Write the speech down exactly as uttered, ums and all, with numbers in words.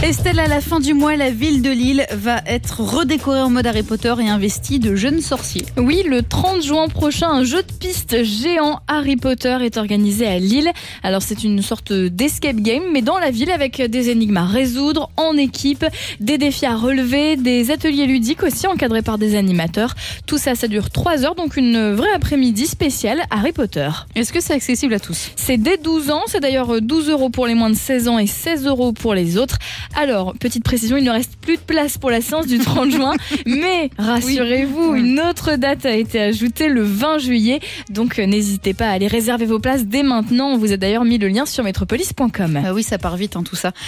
Estelle, à la fin du mois, la ville de Lille va être redécorée en mode Harry Potter et investie de jeunes sorciers. Oui, le trente juin prochain, un jeu de piste géant Harry Potter est organisé à Lille. Alors c'est une sorte d'escape game, mais dans la ville avec des énigmes à résoudre en équipe, des défis à relever, des ateliers ludiques aussi encadrés par des animateurs. Tout ça, ça dure trois heures, donc une vraie après-midi spéciale Harry Potter. Est-ce que c'est accessible à tous ? C'est dès douze ans, c'est d'ailleurs douze euros pour les moins de seize ans et seize euros pour les autres. Alors, petite précision, il ne reste plus de place pour la séance du trente juin, mais rassurez-vous, oui. une autre date a été ajoutée le vingt juillet, donc n'hésitez pas à aller réserver vos places dès maintenant. On vous a d'ailleurs mis le lien sur métropolis point com. Ah oui, ça part vite hein, tout ça.